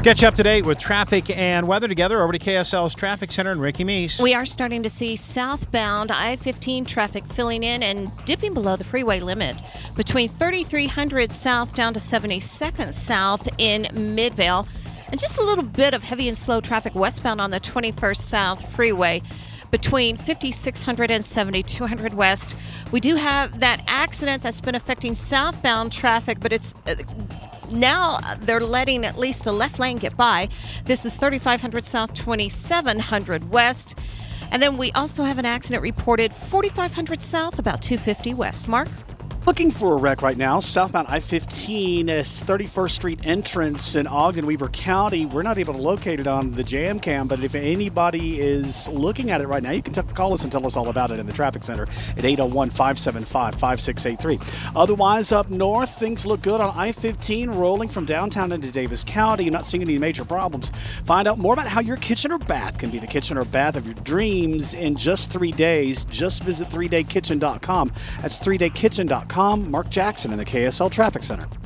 Catch up to date with traffic and weather together. Over to KSL's Traffic Center and Ricky Meese. We are starting to see southbound I-15 traffic filling in and dipping below the freeway limit between 3300 south down to 72nd south in Midvale. And just a little bit of heavy and slow traffic westbound on the 21st South Freeway between 5600 and 7200 west. We do have that accident that's been affecting southbound traffic, but it's now they're letting at least the left lane get by. This is 3500 south, 2700 west. And then we also have an accident reported 4500 south, about 250 west. Mark? Looking for a wreck right now, southbound I-15 is 31st Street entrance in Ogden, Weber County. We're not able to locate it on the jam cam, but if anybody is looking at it right now, you can call us and tell us all about it in the traffic center at 801-575-5683. Otherwise, up north, things look good on I-15, rolling from downtown into Davis County. You're not seeing any major problems. Find out more about how your kitchen or bath can be the kitchen or bath of your dreams in just 3 days. Just visit 3daykitchen.com. That's 3daykitchen.com. Mark Jackson in the KSL Traffic Center.